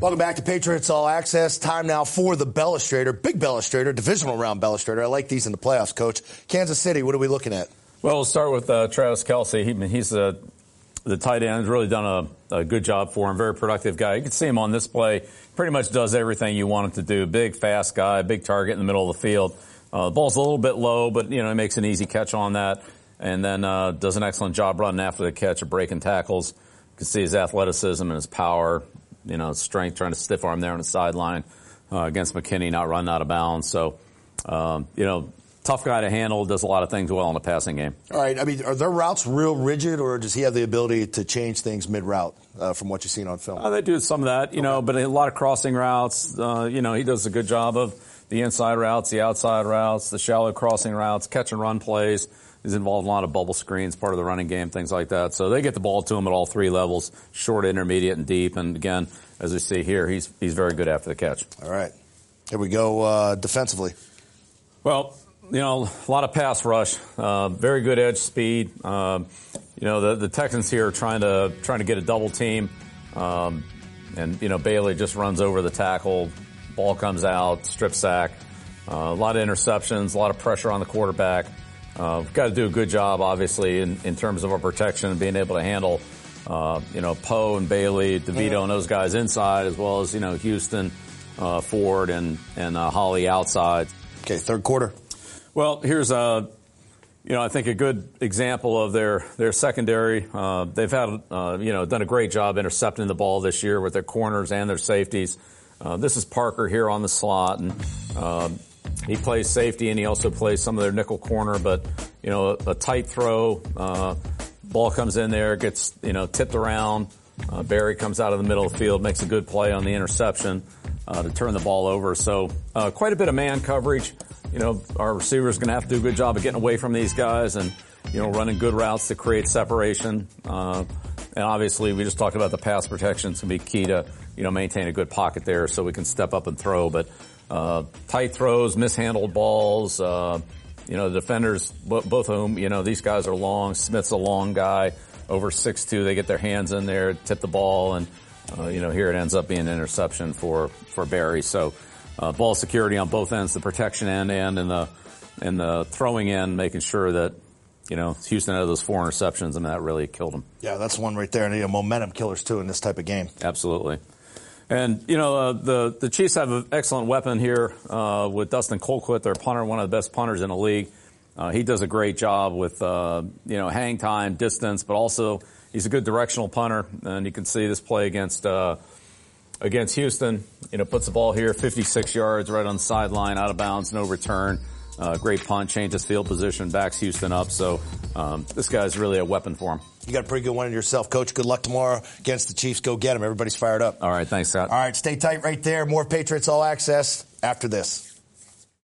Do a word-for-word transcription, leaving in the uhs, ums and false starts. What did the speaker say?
Welcome back to Patriots All Access. Time now for the Bellustrator, big Bellustrator, divisional round Bellustrator. I like these in the playoffs, Coach. Kansas City, what are we looking at? Well, we'll start with uh, Travis Kelce. He, he's a, the tight end. He's really done a, a good job for him. Very productive guy. You can see him on this play. Pretty much does everything you want him to do. Big, fast guy, big target in the middle of the field. Uh, the ball's a little bit low, but, you know, he makes an easy catch on that. And then uh, does an excellent job running after the catch of breaking tackles. You can see his athleticism and his power, you know, his strength, trying to stiff arm there on the sideline uh, against McKinney, not running out of bounds. So, um, you know, tough guy to handle, does a lot of things well in the passing game. All right. I mean, are their routes real rigid, or does he have the ability to change things mid-route uh, from what you've seen on film? Uh, they do some of that, you okay. know, but a lot of crossing routes. Uh, you know, he does a good job of the inside routes, the outside routes, the shallow crossing routes, catch and run plays. He's involved in a lot of bubble screens, part of the running game, things like that. So they get the ball to him at all three levels, short, intermediate, and deep. And again, as we see here, he's he's very good after the catch. All right. Here we go uh, defensively. Well, you know, a lot of pass rush, uh, very good edge speed. Um, you know, the, the Texans here are trying to trying to get a double team. Um, and, you know, Bailey just runs over the tackle. Ball comes out, strip sack. Uh, a lot of interceptions, a lot of pressure on the quarterback. Uh, we've got to do a good job, obviously, in, in terms of our protection and being able to handle, uh, you know, Poe and Bailey, DeVito mm-hmm. and those guys inside, as well as, you know, Houston, uh, Ford and, and, uh, Holly outside. Okay, third quarter. Well, here's a, you know, I think a good example of their, their secondary. Uh, they've had, uh, you know, done a great job intercepting the ball this year with their corners and their safeties. Uh, this is Parker here on the slot, and, um, he plays safety, and he also plays some of their nickel corner, but, you know, a, a tight throw, uh, ball comes in there, gets, you know, tipped around. Uh, Barry comes out of the middle of the field, makes a good play on the interception, uh, to turn the ball over. So, uh, quite a bit of man coverage. You know, our receivers going to have to do a good job of getting away from these guys and, you know, running good routes to create separation. Uh, and obviously we just talked about the pass protection. It's going to be key to, you know, maintain a good pocket there so we can step up and throw. But, Uh, tight throws, mishandled balls, uh, you know, the defenders, both of whom, you know, these guys are long. Smith's a long guy, over six two. They get their hands in there, tip the ball, and, uh, you know, here it ends up being an interception for, for Barry. So, uh, ball security on both ends, the protection end and in the, in the throwing end, making sure that, you know, Houston had those four interceptions, and that really killed them. Yeah, that's one right there. And, you know, momentum killers, too, in this type of game. Absolutely. And, you know, uh, the, the Chiefs have an excellent weapon here, uh, with Dustin Colquitt, their punter, one of the best punters in the league. Uh, he does a great job with, uh, you know, hang time, distance, but also he's a good directional punter. And you can see this play against, uh, against Houston. You know, puts the ball here, fifty-six yards, right on the sideline, out of bounds, no return. Uh, great punt, changes field position, backs Houston up. So, um, this guy's really a weapon for him. You got a pretty good one in yourself, Coach. Good luck tomorrow against the Chiefs. Go get them. Everybody's fired up. All right. Thanks, Scott. All right. Stay tight right there. More Patriots All Access after this.